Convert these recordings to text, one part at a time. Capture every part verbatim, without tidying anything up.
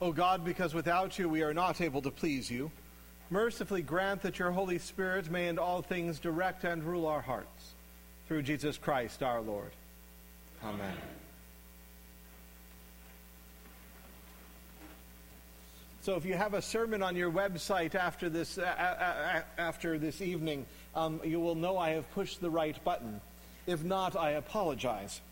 O God, because without you we are not able to please you, mercifully grant that your Holy Spirit may in all things direct and rule our hearts. Through Jesus Christ our Lord. Amen. So if you have a sermon on your website after this, uh, uh, after this evening, um, you will know I have pushed the right button. If not, I apologize.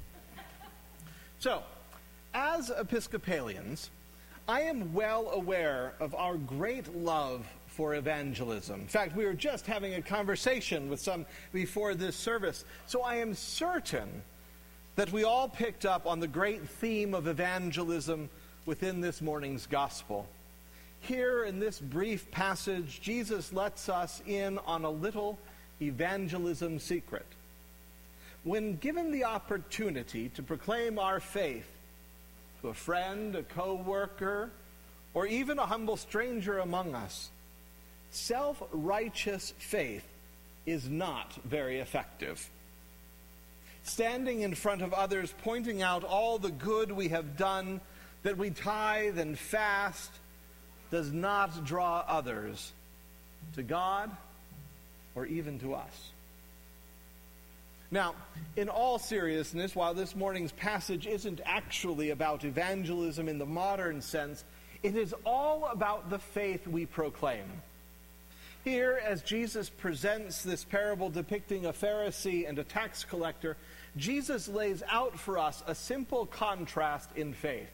So, as Episcopalians, I am well aware of our great love for evangelism. In fact, we were just having a conversation with some before this service. So I am certain that we all picked up on the great theme of evangelism within this morning's gospel. Here in this brief passage, Jesus lets us in on a little evangelism secret. When given the opportunity to proclaim our faith to a friend, a co-worker, or even a humble stranger among us, self-righteous faith is not very effective. Standing in front of others, pointing out all the good we have done, that we tithe and fast, does not draw others to God or even to us. Now, in all seriousness, while this morning's passage isn't actually about evangelism in the modern sense, it is all about the faith we proclaim. Here, as Jesus presents this parable depicting a Pharisee and a tax collector, Jesus lays out for us a simple contrast in faith.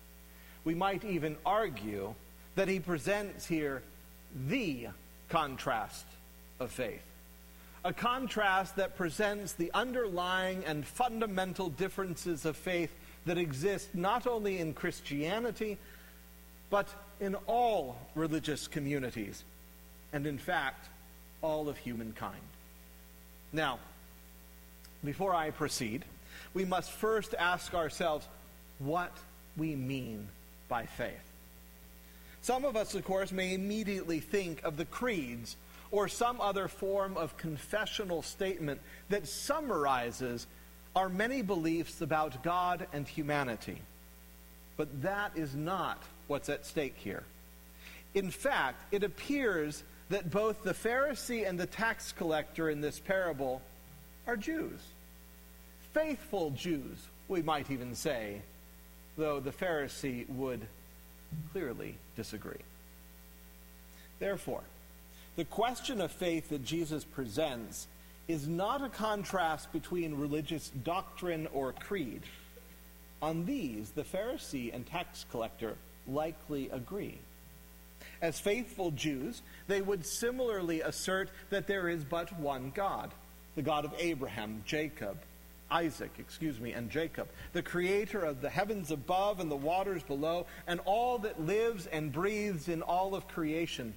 We might even argue that he presents here the contrast of faith. A contrast that presents the underlying and fundamental differences of faith that exist not only in Christianity, but in all religious communities, and in fact, all of humankind. Now, before I proceed, we must first ask ourselves what we mean by faith. Some of us, of course, may immediately think of the creeds or some other form of confessional statement that summarizes our many beliefs about God and humanity. But that is not what's at stake here. In fact, it appears that both the Pharisee and the tax collector in this parable are Jews. Faithful Jews, we might even say, though the Pharisee would clearly disagree. Therefore, the question of faith that Jesus presents is not a contrast between religious doctrine or creed. On these, the Pharisee and tax collector likely agree. As faithful Jews, they would similarly assert that there is but one God, the God of Abraham, Jacob, Isaac, excuse me, and Jacob, the creator of the heavens above and the waters below, and all that lives and breathes in all of creation.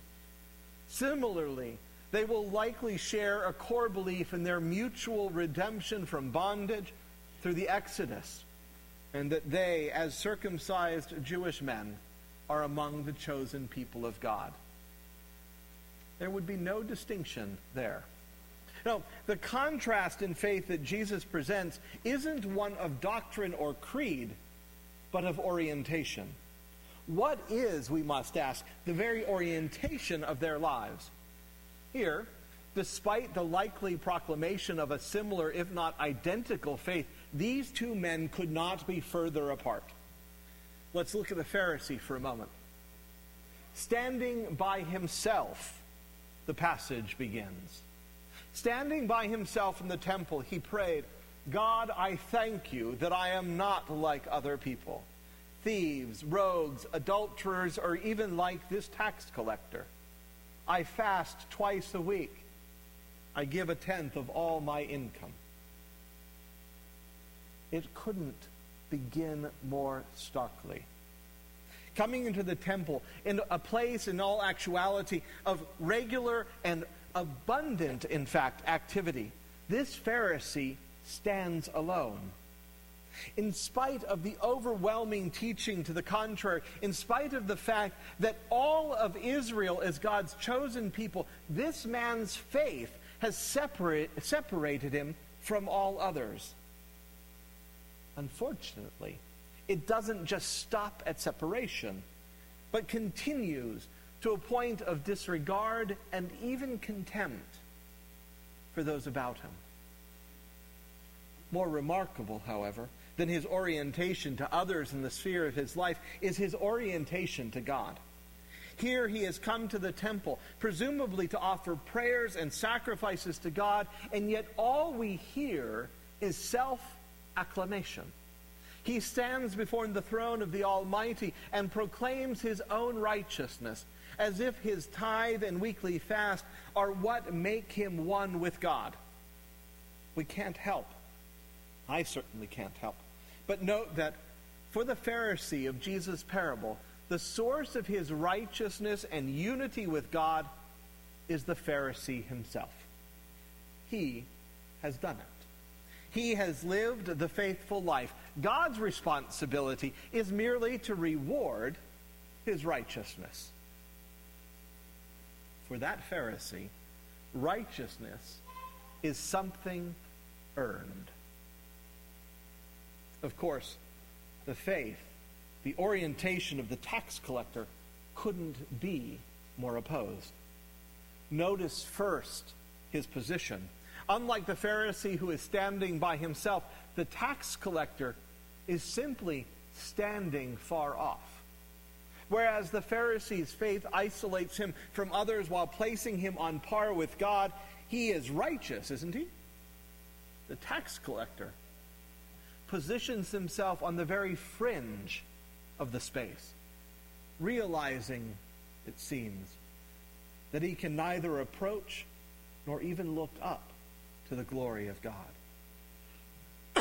Similarly, they will likely share a core belief in their mutual redemption from bondage through the Exodus, and that they, as circumcised Jewish men, are among the chosen people of God. There would be no distinction there. No, the contrast in faith that Jesus presents isn't one of doctrine or creed, but of orientation. What is, we must ask, the very orientation of their lives? Here, despite the likely proclamation of a similar, if not identical faith, these two men could not be further apart. Let's look at the Pharisee for a moment. Standing by himself, the passage begins. Standing by himself in the temple, he prayed, God, I thank you that I am not like other people, thieves, rogues, adulterers, or even like this tax collector. I fast twice a week. I give a tenth of all my income. It couldn't begin more starkly. Coming into the temple, in a place in all actuality of regular and abundant, in fact, activity, this Pharisee stands alone. In spite of the overwhelming teaching to the contrary, in spite of the fact that all of Israel is God's chosen people, this man's faith has separate, separated him from all others. Unfortunately, it doesn't just stop at separation. but continues to a point of disregard and even contempt for those about him. More remarkable, however, than his orientation to others in the sphere of his life is his orientation to God. Here he has come to the temple, presumably to offer prayers and sacrifices to God, and yet all we hear is self-acclamation. He stands before the throne of the Almighty and proclaims his own righteousness, as if his tithe and weekly fast are what make him one with God. We can't help. I certainly can't help. But note that for the Pharisee of Jesus' parable, the source of his righteousness and unity with God is the Pharisee himself. He has done it. He has lived the faithful life. God's responsibility is merely to reward his righteousness. For that Pharisee, righteousness is something earned. Of course, the faith, the orientation of the tax collector couldn't be more opposed. Notice first his position. Unlike the Pharisee who is standing by himself, the tax collector is simply standing far off. Whereas the Pharisee's faith isolates him from others while placing him on par with God, he is righteous, isn't he? The tax collector positions himself on the very fringe of the space, realizing, it seems, that he can neither approach nor even look up to the glory of God.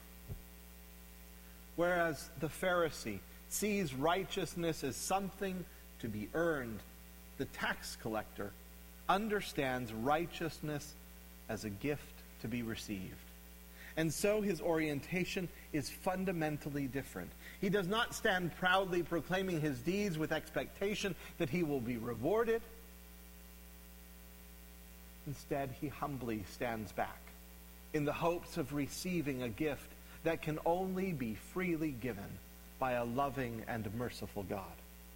Whereas the Pharisee sees righteousness as something to be earned, the tax collector understands righteousness as a gift to be received. And so his orientation is fundamentally different. He does not stand proudly proclaiming his deeds with expectation that he will be rewarded. Instead, he humbly stands back in the hopes of receiving a gift that can only be freely given by a loving and merciful God.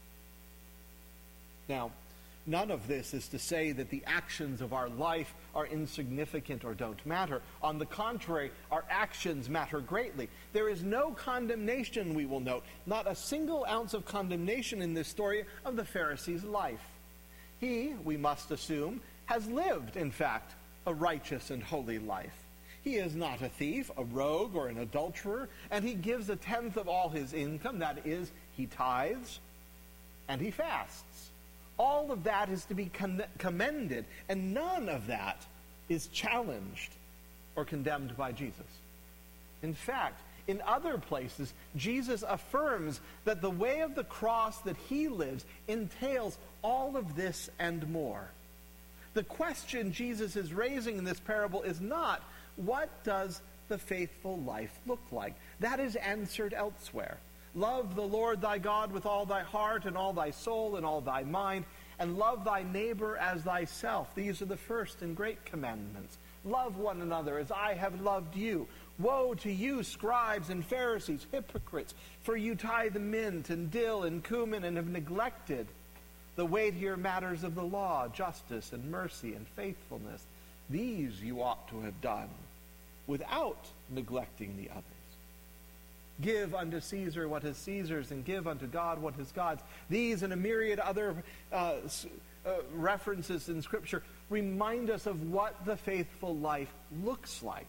Now, none of this is to say that the actions of our life are insignificant or don't matter. On the contrary, our actions matter greatly. There is no condemnation, we will note, not a single ounce of condemnation in this story of the Pharisee's life. He, we must assume, has lived, in fact, a righteous and holy life. He is not a thief, a rogue, or an adulterer, and he gives a tenth of all his income. That is, he tithes and he fasts. All of that is to be con- commended, and none of that is challenged or condemned by Jesus. In fact, in other places, Jesus affirms that the way of the cross that he lives entails all of this and more. The question Jesus is raising in this parable is not, what does the faithful life look like? That is answered elsewhere. Love the Lord thy God with all thy heart and all thy soul and all thy mind, and love thy neighbor as thyself. These are the first and great commandments. Love one another as I have loved you. Woe to you, scribes and Pharisees, hypocrites, for you tithe mint and dill and cumin and have neglected the weightier matters of the law, justice and mercy and faithfulness. These you ought to have done without neglecting the others. Give unto Caesar what is Caesar's, and give unto God what is God's. These and a myriad other uh, uh, references in Scripture remind us of what the faithful life looks like.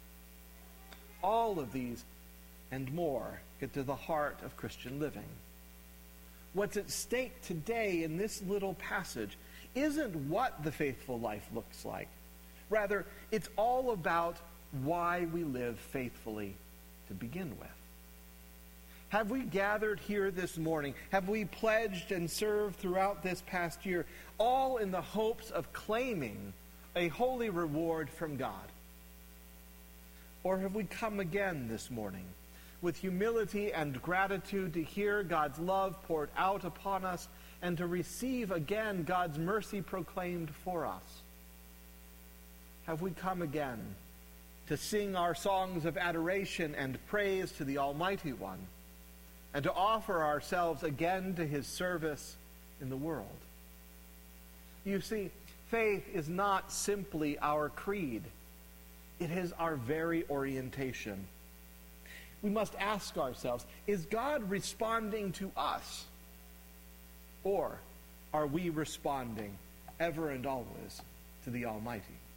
All of these and more get to the heart of Christian living. What's at stake today in this little passage isn't what the faithful life looks like. Rather, it's all about why we live faithfully to begin with. Have we gathered here this morning? Have we pledged and served throughout this past year, all in the hopes of claiming a holy reward from God? Or have we come again this morning with humility and gratitude to hear God's love poured out upon us and to receive again God's mercy proclaimed for us? Have we come again to sing our songs of adoration and praise to the Almighty One, and to offer ourselves again to his service in the world. You see, faith is not simply our creed. It is our very orientation. We must ask ourselves, is God responding to us? Or are we responding ever and always to the Almighty?